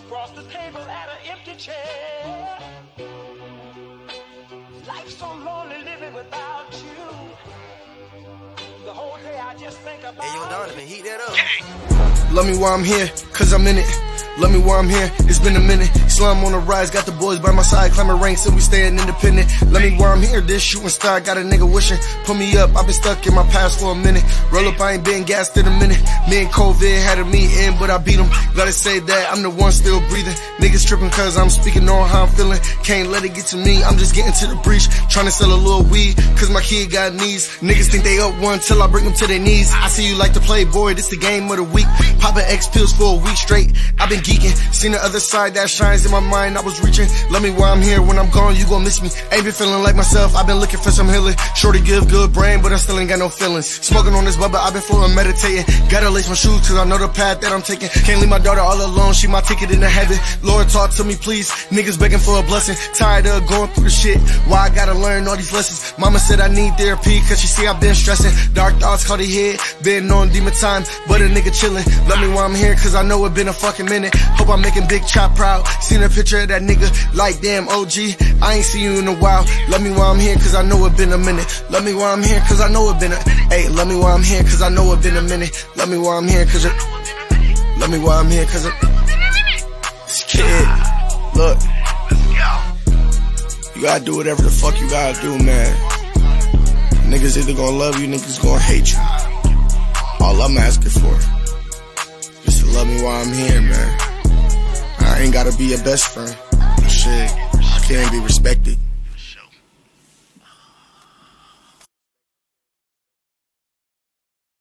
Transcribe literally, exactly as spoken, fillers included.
across the table at an empty chair. Life's so lonely living without you. The whole day I just think about. Hey, yo, Donovan, heat that up. Love me while I'm here, cause I'm in it. Love me while I'm here, it's been a minute. Slum on the rise, got the boys by my side, climbing ranks and we staying independent. Love me while I'm here, this shooting star got a nigga wishing. Put me up, I've been stuck in my past for a minute. Roll up, I ain't been gassed in a minute. Me and COVID had a meeting, but I beat them. Gotta say that I'm the one still breathing. Niggas tripping cause I'm speaking on how I'm feeling. Can't let it get to me, I'm just getting to the breach. Trying to sell a little weed, cause my kid got knees. Niggas think they up one till I bring them to their knees. I see you like to play, boy, this the game of the week. Popping X pills for a week straight, I've been geeking. Seen the other side that shines in my mind, I was reaching. Love me while I'm here, when I'm gone, you gon' miss me. Ain't been feeling like myself, I've been looking for some healing. Shorty give good brain, but I still ain't got no feelings. Smoking on this bubble, I've been flowing, meditating. Gotta lace my shoes, cause I know the path that I'm taking. Can't leave my daughter all alone, she my ticket into heaven. Lord, talk to me, please. Niggas begging for a blessing. Tired of going through the shit, why I gotta learn all these lessons. Mama said I need therapy, cause she see I've been stressing. Dark thoughts caught the head, been on demon time, but a nigga chillin'. Love me while I'm here, cause I know it been a fucking minute. Hope I'm making Big Chop proud. Seen a picture of that nigga, like damn O G, I ain't seen you in a while. Love me while I'm here, cause I know it been a minute. Love me while I'm here, cause I know it been a Hey, love me while I'm here, cause I know it been a minute. Love me while I'm here, cause it Love me while I'm here, cause it This kid, look, you gotta do whatever the fuck you gotta do, man. Niggas either gonna love you, niggas gonna hate you. All I'm asking for is to love me while I'm here, man. I ain't gotta be your best friend. Shit, I can't be respected.